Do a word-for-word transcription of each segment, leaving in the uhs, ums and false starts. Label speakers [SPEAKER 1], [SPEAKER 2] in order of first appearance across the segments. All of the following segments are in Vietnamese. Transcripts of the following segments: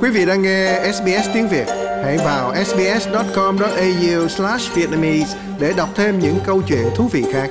[SPEAKER 1] Quý vị đang nghe ét bê ét tiếng Việt. Hãy vào sbs chấm com chấm a u slash vietnamese để đọc thêm những câu chuyện thú vị khác.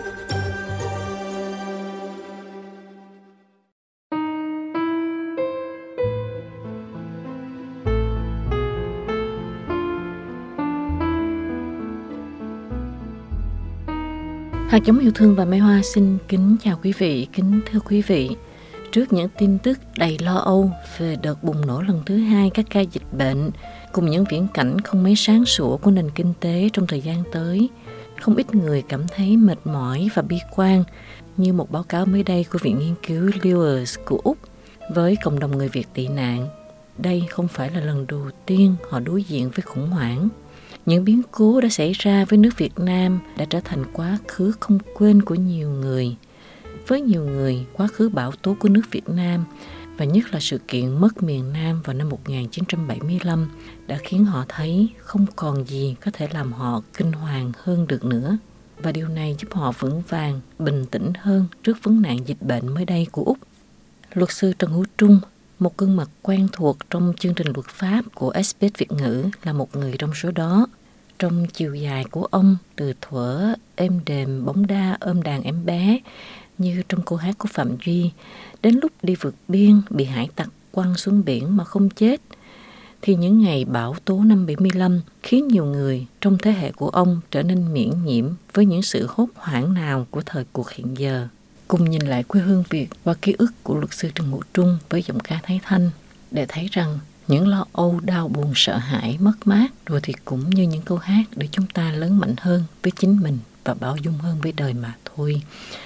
[SPEAKER 2] Hạt giống yêu thương và Mai Hoa xin kính chào quý vị, kính thưa quý vị. Trước những tin tức đầy lo âu về đợt bùng nổ lần thứ hai các ca dịch bệnh, cùng những viễn cảnh không mấy sáng sủa của nền kinh tế trong thời gian tới, không ít người cảm thấy mệt mỏi và bi quan, như một báo cáo mới đây của Viện Nghiên cứu Lewis của Úc với cộng đồng người Việt tị nạn. Đây không phải là lần đầu tiên họ đối diện với khủng hoảng. Những biến cố đã xảy ra với nước Việt Nam đã trở thành quá khứ không quên của nhiều người. Với nhiều người, quá khứ bão tố của nước Việt Nam và nhất là sự kiện mất miền Nam vào năm một nghìn chín trăm bảy mươi lăm đã khiến họ thấy không còn gì có thể làm họ kinh hoàng hơn được nữa. Và điều này giúp họ vững vàng, bình tĩnh hơn trước vấn nạn dịch bệnh mới đây của Úc. Luật sư Trần Hữu Trung, một gương mặt quen thuộc trong chương trình luật pháp của ét bê ét Việt ngữ, là một người trong số đó. Trong chiều dài của ông, từ thuở êm đềm bóng đa ôm đàn em bé, như trong câu hát của Phạm Duy, đến lúc đi vượt biên bị hải tặc quăng xuống biển mà không chết, thì những ngày bão tố năm bảy mươi lăm khiến nhiều người trong thế hệ của ông trở nên miễn nhiễm với những sự hốt hoảng nào của thời cuộc hiện giờ. Cùng nhìn lại quê hương Việt qua ký ức của luật sư Trần Hữu Trung với giọng ca Thái Thanh, để thấy rằng những lo âu, đau buồn, sợ hãi, mất mát rồi thì cũng như những câu hát để chúng ta lớn mạnh hơn với chính mình và bao dung hơn với đời mà thôi.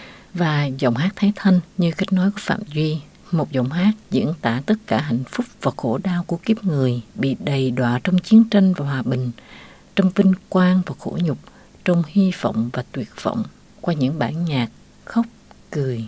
[SPEAKER 2] Và giọng hát Thái Thanh như kết nối của Phạm Duy, một giọng hát diễn tả tất cả hạnh phúc và khổ đau của kiếp người bị đầy đọa trong chiến tranh và hòa bình, trong vinh quang và khổ nhục, trong hy vọng và tuyệt vọng, qua những bản nhạc khóc, cười.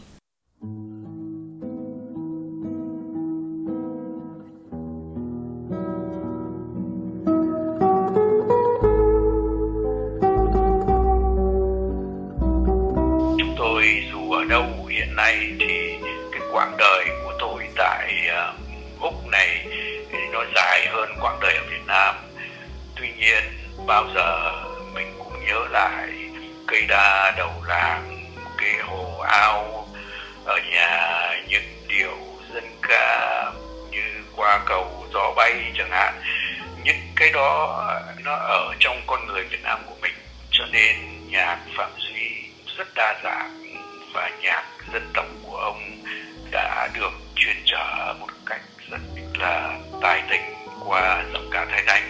[SPEAKER 3] Đâu hiện nay thì cái quãng đời của tôi tại uh, Úc này thì nó dài hơn quãng đời ở Việt Nam. Tuy nhiên bao giờ mình cũng nhớ lại cây đa đầu làng, cái hồ ao ở nhà, những điệu dân ca như Qua Cầu Gió Bay chẳng hạn. Những cái đó nó ở trong con người Việt Nam của mình, cho nên nhạc Phạm Duy rất đa dạng và nhạc dân tộc của ông đã được truyền trở một cách rất là tài tình qua giọng ca Thái Thanh.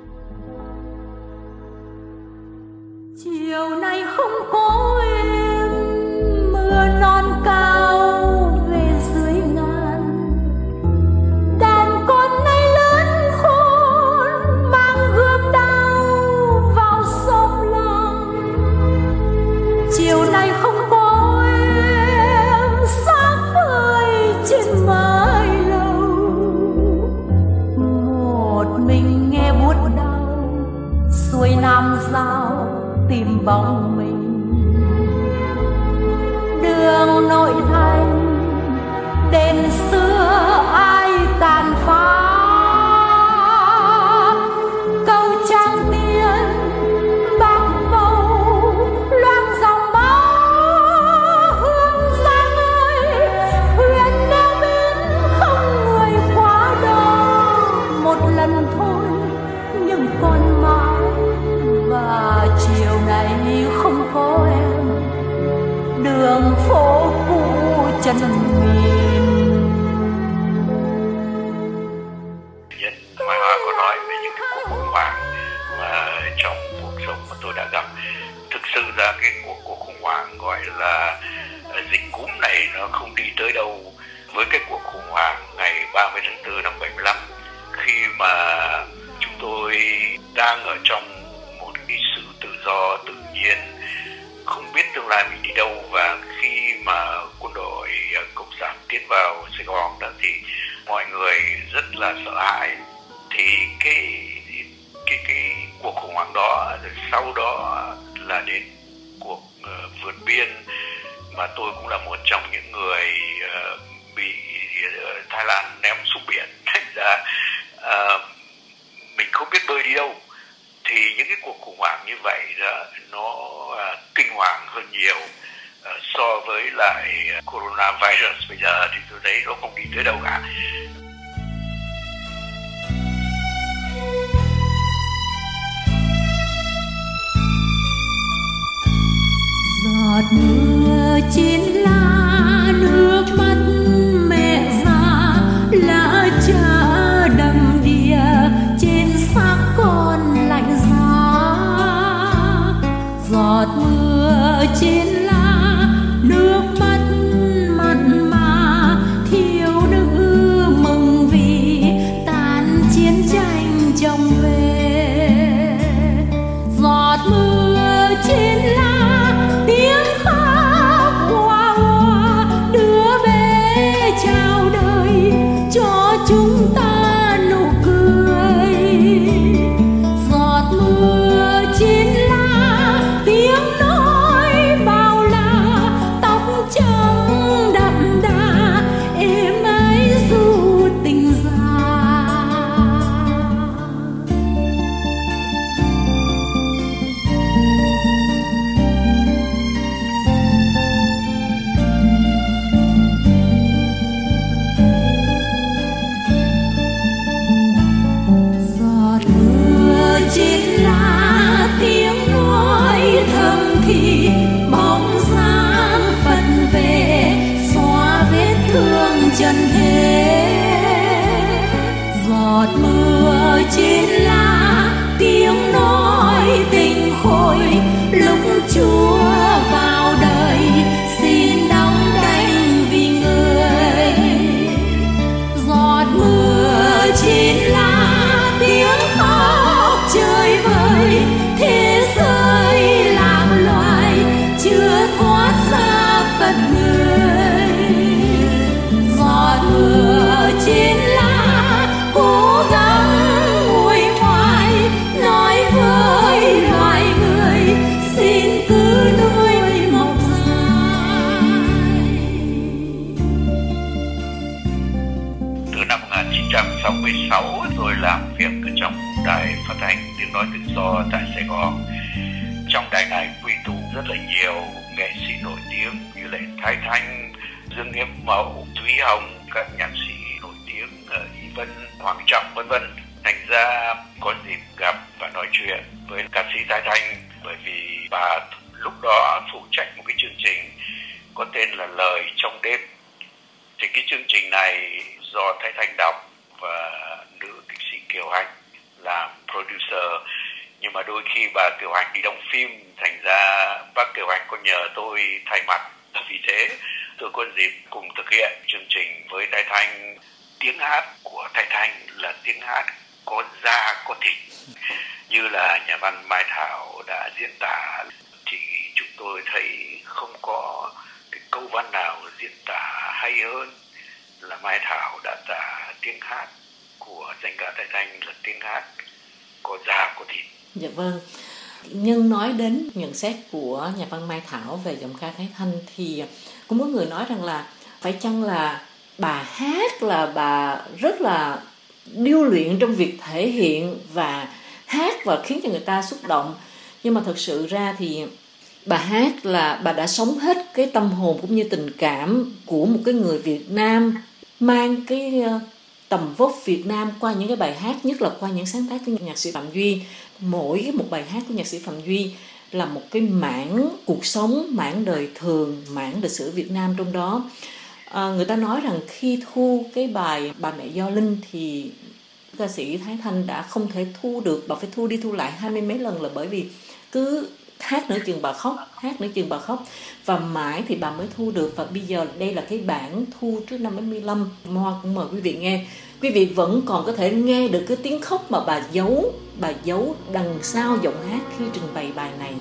[SPEAKER 4] Chiều nay không có em, mưa non cao về dưới ngàn, đàn con nay lớn khôn mang gươm đao vào xóm làng. Chiều nay không có trên mái lầu, một mình nghe buốt đau, xuôi Nam Giao tìm bóng mình. Đường nội thành đền xưa ai tàn phá, câu Trang Tiên bạc màu loang dòng máu. Hương Giang ơi, huyền neo bên không người quá đó, một lần thôi nhưng còn mãi. Và chiều này không có em, đường phố cũ chân miền.
[SPEAKER 3] Nhân Mai Hoa có nói về những cái cuộc khủng hoảng mà trong cuộc sống mà tôi đã gặp. Thực sự ra cái cuộc cuộc khủng hoảng gọi là dịch cúm này nó không đi tới đâu với cái cuộc khủng hoảng ngày ba mươi tháng tư năm bảy mươi lăm, khi mà chúng tôi đang ở trong một cái sự tự do tự nhiên, không biết tương lai mình đi đâu. Và khi mà quân đội cộng sản tiến vào Sài Gòn đó thì mọi người rất là sợ hãi. Thì cái cái cái cuộc khủng hoảng đó, rồi sau đó là đến cuộc uh, vượt biên, mà tôi cũng là một trong những người uh, bị uh, Thái Lan ném xuống biển. Thành ra nó kinh hoàng hơn nhiều so với lại coronavirus bây giờ, thì tôi thấy nó không đi tới đâu cả.
[SPEAKER 4] Giọt mưa trên lá, nước mắt mẹ già, lá cha đầm đìa trên xác con lạnh giá. Giọt mưa trên lá, nước mắt mặn mà, thiếu nữ mừng vì tan chiến tranh chồng về. Giọt mưa trên lá, tiếng khóc hoa hoa, đứa bé chào đời cho chúng ta nụ cười. Giọt mưa trên lá, tiếng nói bao la, tóc trắng đậm đà, êm ái du tình già. Giọt mưa trên lá, tiếng nói thầm thì, bóng dáng phật về xóa vết thương trần thế. Giọt mưa trên lá, tiếng nói tình khôi, lúc Chúa vào đời xin đóng đảnh vì người. Giọt mưa trên lá, tiếng khóc chơi vơi, thế giới lạc loài chưa thoát ra phận người. Giọt mưa trên lá, cố gắng nguôi ngoai, nói với loài người xin cứ nuôi mộng dài.
[SPEAKER 3] Từ năm một nghìn chín trăm sáu mươi sáu tôi làm việc ở trong đài phát thanh tiếng nói tự do tại Sài Gòn. Trong đài này quy tụ rất là nhiều nghệ sĩ nổi tiếng như là Thái Thanh, Dương Yếm Mậu, Thúy Hồng, các nhạc sĩ nổi tiếng Y Vân, Hoàng Trọng vân vân. Thành ra có dịp gặp và nói chuyện với ca sĩ Thái Thanh, bởi vì bà lúc đó phụ trách một cái chương trình có tên là Lời Trong Đêm. Thì cái chương trình này do Thái Thanh đọc và nữ kịch sĩ Kiều Hạnh làm producer. Nhưng mà đôi khi bà Kiều Hạnh đi đóng phim, thành ra bác Kiều Hạnh có nhờ tôi thay mặt. Vì thế tôi có dịp cùng thực hiện chương trình với Thái Thanh. Tiếng hát của Thái Thanh là tiếng hát có da có thịt, như là nhà văn Mai Thảo đã diễn tả, thì chúng tôi thấy không có cái câu văn nào diễn tả hay hơn là Mai Thảo đã tả tiếng hát của danh ca Thái Thanh là tiếng hát có da có thịt.
[SPEAKER 2] Dạ vâng. Nhân nói đến nhận xét của nhà văn Mai Thảo về giọng ca Thái Thanh thì cũng có người nói rằng là phải chăng là bà hát là bà rất là điêu luyện trong việc thể hiện và hát và khiến cho người ta xúc động. Nhưng mà thật sự ra thì bà hát là bà đã sống hết cái tâm hồn cũng như tình cảm của một cái người Việt Nam, mang cái tầm vóc Việt Nam qua những cái bài hát, nhất là qua những sáng tác của nhạc sĩ Phạm Duy. Mỗi một bài hát của nhạc sĩ Phạm Duy là một cái mảng cuộc sống, mảng đời thường, mảng lịch sử Việt Nam trong đó. À, người ta nói rằng khi thu cái bài Bà Mẹ Do Linh thì ca sĩ Thái Thanh đã không thể thu được, bà phải thu đi thu lại hai mươi mấy lần, là bởi vì cứ hát nửa chừng bà khóc, hát nửa chừng bà khóc, và mãi thì bà mới thu được. Và bây giờ đây là cái bản thu trước năm bảy mươi lăm. Hoa cũng mời quý vị nghe. Quý vị vẫn còn có thể nghe được cái tiếng khóc mà bà giấu, bà giấu đằng sau giọng hát khi trình bày bài này.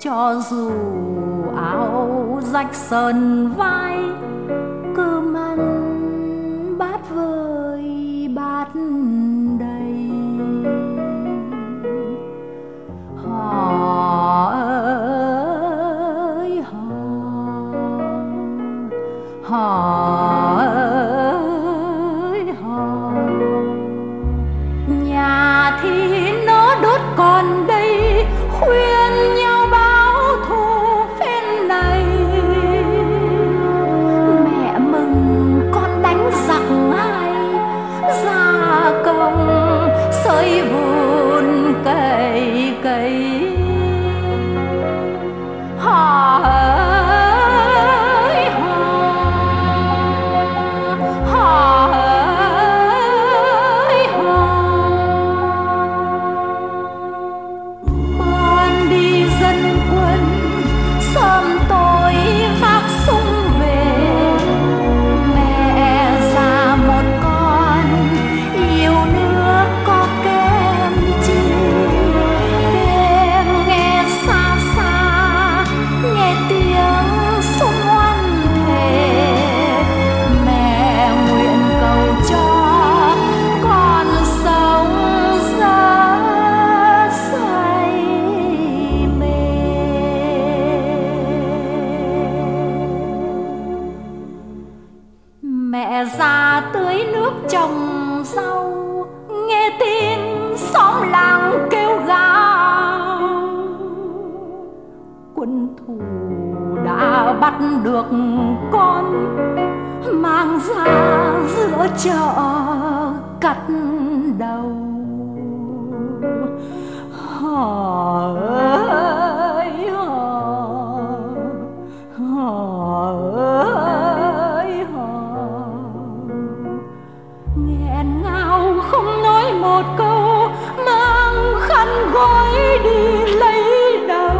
[SPEAKER 4] cho dù áo rách sơn vai, cơm ăn bát vơi bát đầy. Họ ơi họ, họ ơi họ, nhà thì nó đốt còn đây, khuyên nhau báo thù phen này. Mẹ mừng con đánh giặc ai, ra công sới vùn cày cày. Họ ơi họ, họ ơi họ. Ban đi dân quân sớm tối vác súng về, mẹ già một con yêu nước có kém chi. Đêm nghe xa xa, nghe tiếng súng oan thề, mẹ nguyện cầu cho con sống rất say mê. Mẹ già tưới nước trồng rau, nghe tin xóm làng kêu gào, quân thù đã bắt được con, mang ra giữa chợ cắt đầu. Họ ơi họ, họ ơi họ, nghẹn ngào không nói một câu, mang khăn gói đi lấy đầu.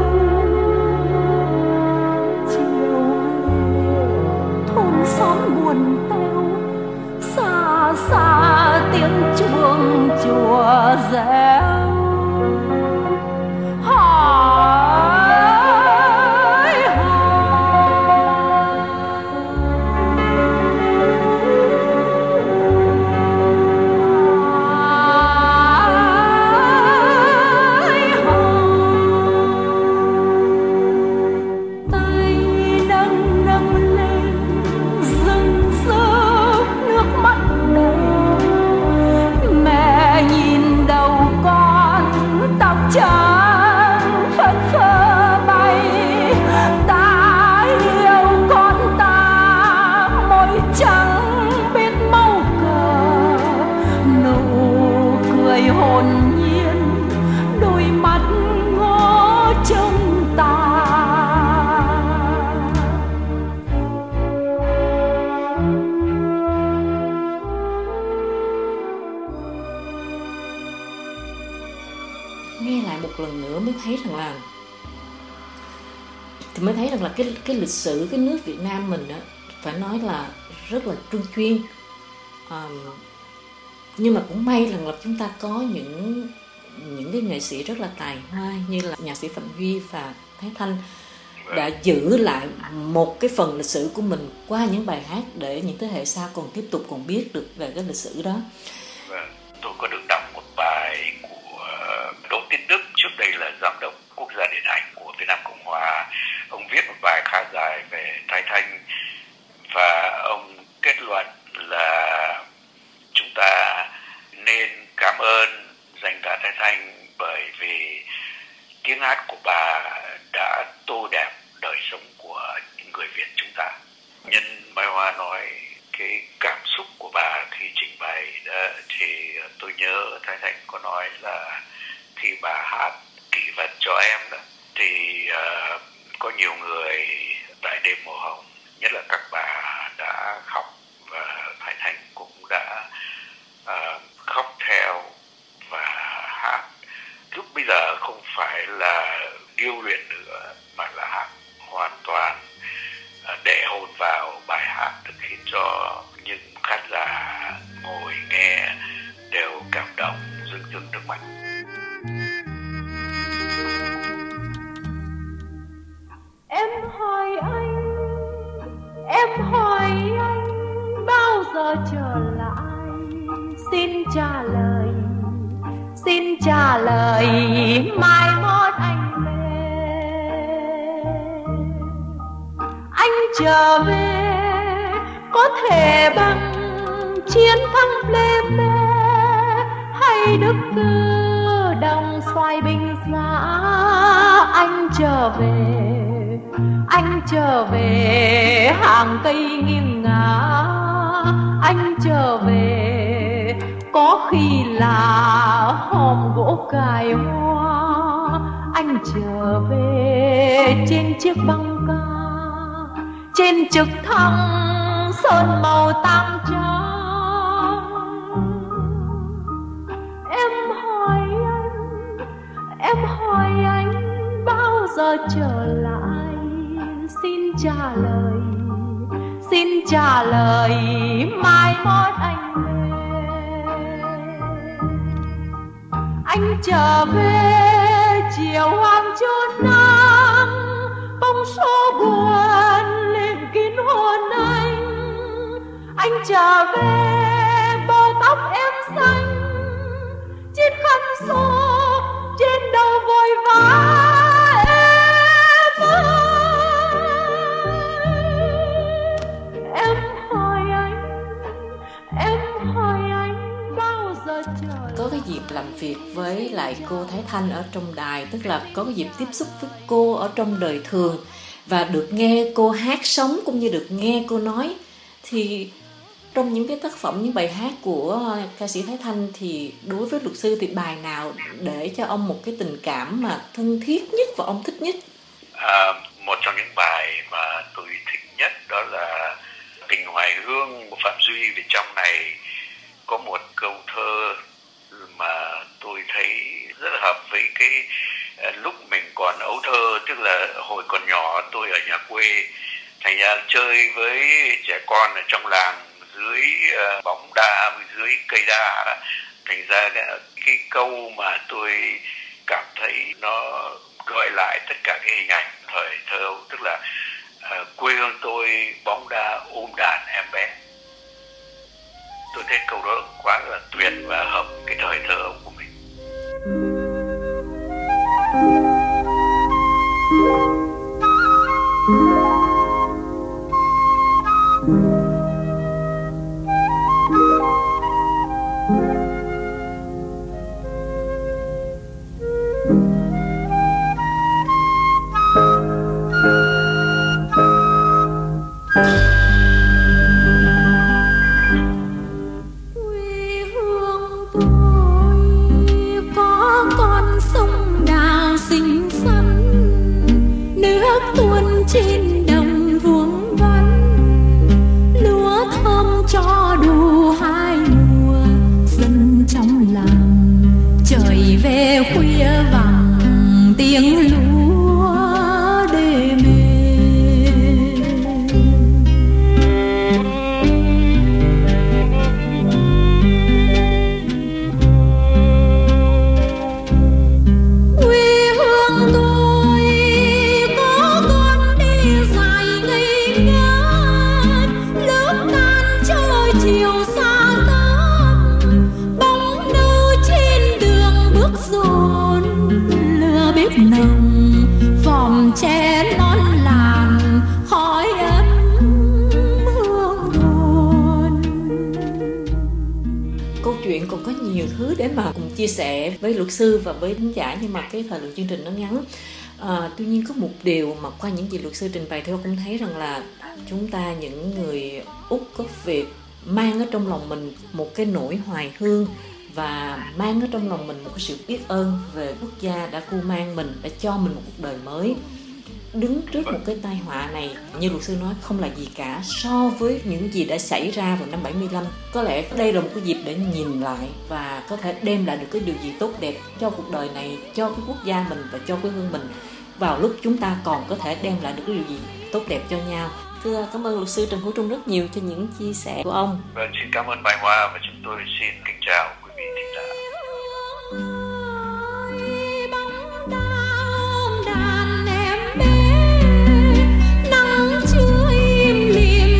[SPEAKER 4] Chiều về thôn xóm buồn teo, xa xa tiếng chuông chùa reo. Họ ơi họ, tay nâng nâng lên rưng rức nước mắt đầy. Mẹ nhìn đầu con tóc trắng phất phơ bay, ta yêu con ta môi trắng biết màu cờ, nụ cười hồn nhiên đôi mắt ngó trông ta.
[SPEAKER 2] Nghe lại một lần nữa mới thấy rằng là thì mới thấy rằng là cái cái lịch sử cái nước Việt Nam mình á, phải nói là rất là trung chuyên. À, nhưng mà cũng may rằng là chúng ta có những những cái nghệ sĩ rất là tài hoa như là nhạc sĩ Phạm Duy và Thái Thanh đã giữ lại một cái phần lịch sử của mình qua những bài hát để những thế hệ sau còn tiếp tục còn biết được về cái lịch sử đó.
[SPEAKER 3] Vâng, tôi có được đọc một bài của Đỗ Tiến Đức, trước đây là giám đốc quốc gia điện ảnh của Việt Nam Cộng Hòa. Ông viết một bài khá dài về Thái Thanh và ông kết luận là chúng ta nên cảm ơn danh ca Thái Thanh bởi vì tiếng hát của bà đã tô đẹp đời sống của những người Việt chúng ta. Nhân Mai Hoa nói cái cảm xúc của bà khi trình bày đó, thì tôi nhớ Thái Thanh có nói là khi bà hát Kỷ vật cho em đó, thì uh, có nhiều người tại đêm màu hồng, nhất là các bà đã khóc, và Thái Thanh cũng đã uh, khóc theo và hát. Lúc bây giờ không phải là điêu luyện nữa mà là hát hoàn toàn uh, để hồn vào bài hát, được khiến cho những khán giả ngồi nghe đều cảm động rưng rưng nước mắt.
[SPEAKER 4] Em hỏi anh bao giờ trở lại, xin trả lời, xin trả lời mai mốt anh về. Anh trở về có thể bằng chiến thắng Lê Mê hay đức cơ đồng xoài Bình Giá. Anh trở về, anh trở về hàng cây nghiêng ngả. Anh trở về có khi là hòm gỗ cài hoa. Anh trở về trên chiếc băng ca, trên trực thăng sơn màu tam trắng. Em hỏi anh, em hỏi anh bao giờ trở lại, xin trả lời, xin trả lời mai mốt anh về. Anh trở về chiều hoàng chốn nắng, bông số buồn lên kín hồn anh. Anh trở về bờ tóc em xanh, chiếc khăn xô trên đầu vội vã. Em hỏi anh, em hỏi anh bao giờ trở.
[SPEAKER 2] Có cái dịp làm việc với lại cô Thái Thanh ở trong đài, tức là có cái dịp tiếp xúc với cô ở trong đời thường và được nghe cô hát sống cũng như được nghe cô nói. Thì trong những cái tác phẩm, những bài hát của ca sĩ Thái Thanh thì đối với luật sư thì bài nào để cho ông một cái tình cảm mà thân thiết nhất và ông thích nhất?
[SPEAKER 3] À, một trong những bài mà tôi thích nhất đó là Tình Hoài Hương của Phạm Duy. Vì trong này có một câu thơ mà tôi thấy rất là hợp với cái lúc mình còn ấu thơ, tức là hồi còn nhỏ tôi ở nhà quê, thành ra chơi với trẻ con ở trong làng dưới uh, bóng đa, dưới cây đa đó. Thành ra cái, cái câu mà tôi cảm thấy nó gợi lại tất cả cái hình ảnh thời thơ ấu, tức là uh, quê hương tôi bóng đa ôm đàn em bé. Tôi thấy câu đó quá là tuyệt và hợp cái thời thơ ấu của mình.
[SPEAKER 4] Trên đồng vuông vắn, lúa thơm cho đủ hai mùa. Dân trong làng trời về khuya vàng, tiếng lúa đê mê. Quê hương tôi có con đi dài ngây ngất, lớp tan trời chiều xa tắt, bóng nâu trên đường bước dồn, lửa bếp nồng vòm che nón làng, khói ấm hương hồn.
[SPEAKER 2] Câu chuyện còn có nhiều thứ để mà cùng chia sẻ với luật sư và với khán giả, nhưng mà cái thời lượng chương trình nó ngắn. À, tuy nhiên có một điều mà qua những gì luật sư trình bày theo cũng thấy rằng là chúng ta, những người Úc gốc Việt, mang ở trong lòng mình một cái nỗi hoài hương và mang ở trong lòng mình một cái sự biết ơn về quốc gia đã cưu mang mình, đã cho mình một cuộc đời mới. Đứng trước một cái tai họa này, như luật sư nói, không là gì cả so với những gì đã xảy ra vào năm bảy mươi lăm. Có lẽ đây là một cái dịp để nhìn lại và có thể đem lại được cái điều gì tốt đẹp cho cuộc đời này, cho cái quốc gia mình và cho quê hương mình, vào lúc chúng ta còn có thể đem lại được cái điều gì tốt đẹp cho nhau. Thưa cảm ơn luật sư Trần Hữu Trung rất nhiều cho những chia sẻ của ông.
[SPEAKER 3] Vâng, xin cảm ơn Mai Hoa và chúng tôi xin kính chào quý vị thính giả.
[SPEAKER 4] Đàn em bé nắng chưa im lìm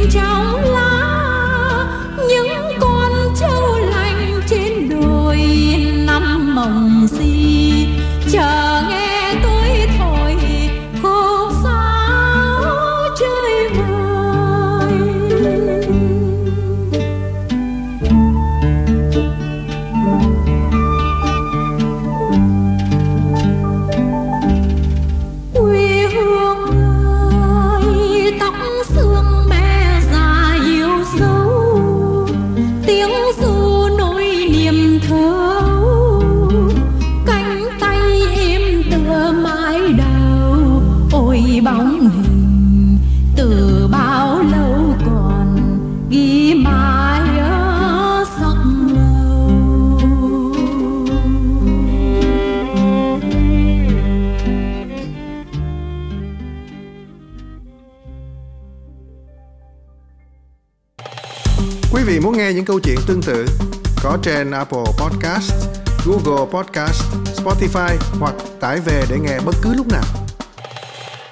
[SPEAKER 4] bóng hình từ bao lâu còn ghi mãi ở sắc lâu.
[SPEAKER 1] Quý vị muốn nghe những câu chuyện tương tự có trên Apple Podcast, Google Podcast, Spotify hoặc tải về để nghe bất cứ lúc nào.